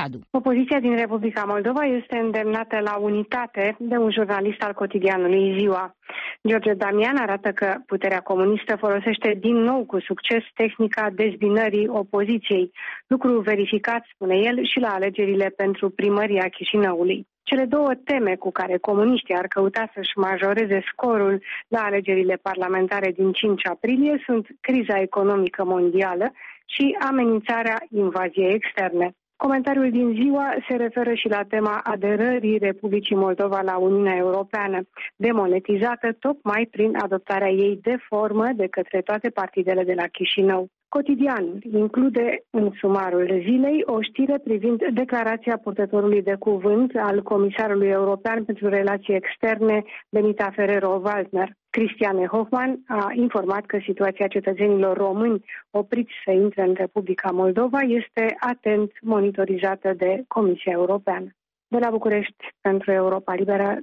Radu. Opoziția din Republica Moldova este îndemnată la unitate de un jurnalist al cotidianului Ziua. George Damian arată că puterea comunistă folosește din nou cu succes tehnica dezbinării opoziției, lucru verificat, spune el, și la alegerile pentru primăria Chișinăului. Cele două teme cu care comuniștii ar căuta să-și majoreze scorul la alegerile parlamentare din 5 aprilie sunt criza economică mondială și amenințarea invaziei externe. Comentariul din Ziua se referă și la tema aderării Republicii Moldova la Uniunea Europeană, demonetizată tocmai prin adoptarea ei de formă de către toate partidele de la Chișinău. Cotidianul include în sumarul zilei o știre privind declarația purtătorului de cuvânt al Comisarului European pentru Relații Externe, Benita Ferrero-Waldner. Cristiane Hoffman a informat că situația cetățenilor români opriți să intre în Republica Moldova este atent monitorizată de Comisia Europeană. De la București, pentru Europa Liberă,